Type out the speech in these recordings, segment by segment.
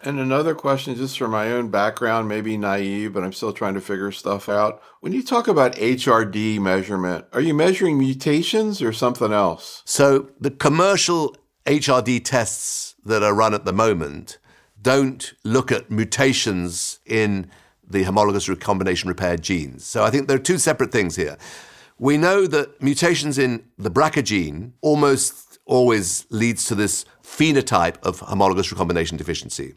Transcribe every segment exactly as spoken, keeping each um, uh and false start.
And another question, just from my own background, maybe naive, but I'm still trying to figure stuff out. When you talk about H R D measurement, are you measuring mutations or something else? So the commercial H R D tests that are run at the moment don't look at mutations in the homologous recombination repair genes. So I think there are two separate things here. We know that mutations in the B R C A gene almost always leads to this phenotype of homologous recombination deficiency.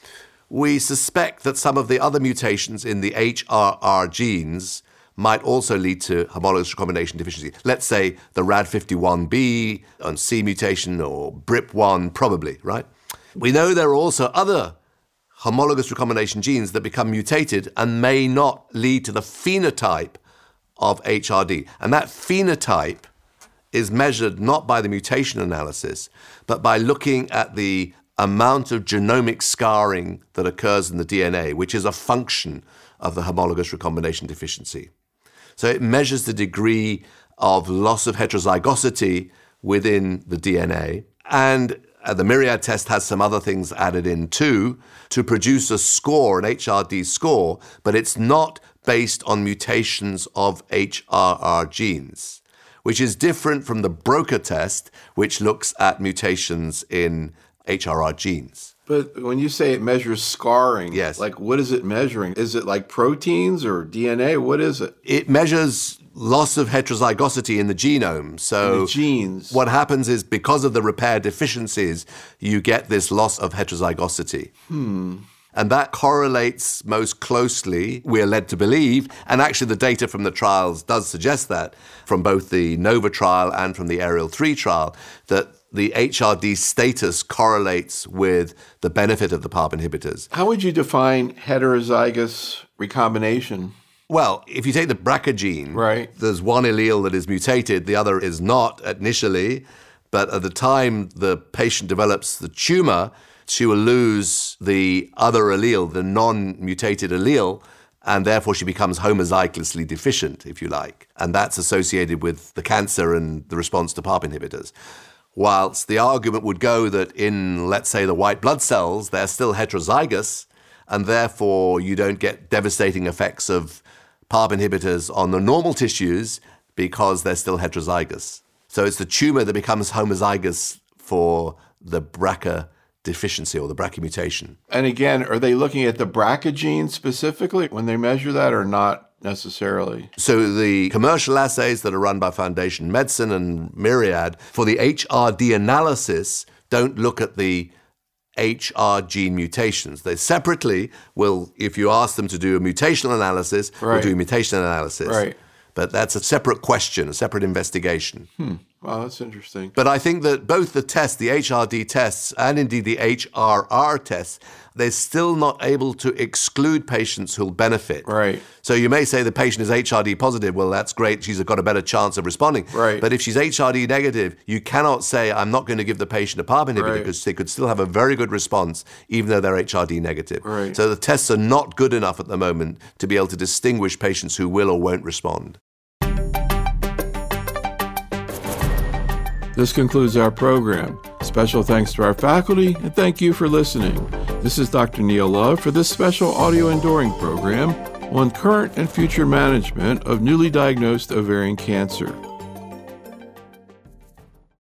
We suspect that some of the other mutations in the H R R genes might also lead to homologous recombination deficiency. Let's say the R A D fifty-one B and C mutation or B R I P one, probably, right? We know there are also other homologous recombination genes that become mutated and may not lead to the phenotype of H R D. And that phenotype is measured not by the mutation analysis, but by looking at the amount of genomic scarring that occurs in the D N A, which is a function of the homologous recombination deficiency. So it measures the degree of loss of heterozygosity within the D N A. And uh, the Myriad test has some other things added in too to produce a score, an H R D score, but it's not based on mutations of H R R genes, which is different from the Broca test, which looks at mutations in H R R genes. But when you say it measures scarring, yes. like what is it measuring? Is it like proteins or D N A? What is it? It measures loss of heterozygosity in the genome. So in the genes. What happens is because of the repair deficiencies, you get this loss of heterozygosity. Hmm. And that correlates most closely, we're led to believe, and actually the data from the trials does suggest that, from both the NOVA trial and from the Ariel three trial, that the H R D status correlates with the benefit of the PARP inhibitors. How would you define heterozygous recombination? Well, if you take the B R C A gene, right. there's one allele that is mutated, the other is not initially, but at the time the patient develops the tumor, she will lose the other allele, the non-mutated allele, and therefore she becomes homozygously deficient, if you like. And that's associated with the cancer and the response to PARP inhibitors. Whilst the argument would go that in, let's say, the white blood cells, they're still heterozygous, and therefore you don't get devastating effects of PARP inhibitors on the normal tissues because they're still heterozygous. So it's the tumor that becomes homozygous for the B R C A deficiency or the B R C A mutation. And again, are they looking at the B R C A gene specifically when they measure that or not necessarily? So the commercial assays that are run by Foundation Medicine and Myriad for the H R D analysis don't look at the H R gene mutations. They separately will, if you ask them to do a mutational analysis, right. will do a mutation analysis. Right. But that's a separate question, a separate investigation. Hmm. Wow, that's interesting. But I think that both the tests, the H R D tests and indeed the H R R tests, they're still not able to exclude patients who'll benefit. Right. So you may say the patient is H R D positive. Well, that's great. She's got a better chance of responding. Right. But if she's H R D negative, you cannot say, I'm not going to give the patient a PARP inhibitor, right. because they could still have a very good response even though they're H R D negative. Right. So the tests are not good enough at the moment to be able to distinguish patients who will or won't respond. This concludes our program. Special thanks to our faculty, and thank you for listening. This is Doctor Neil Love for this special audio enduring program on current and future management of newly diagnosed ovarian cancer.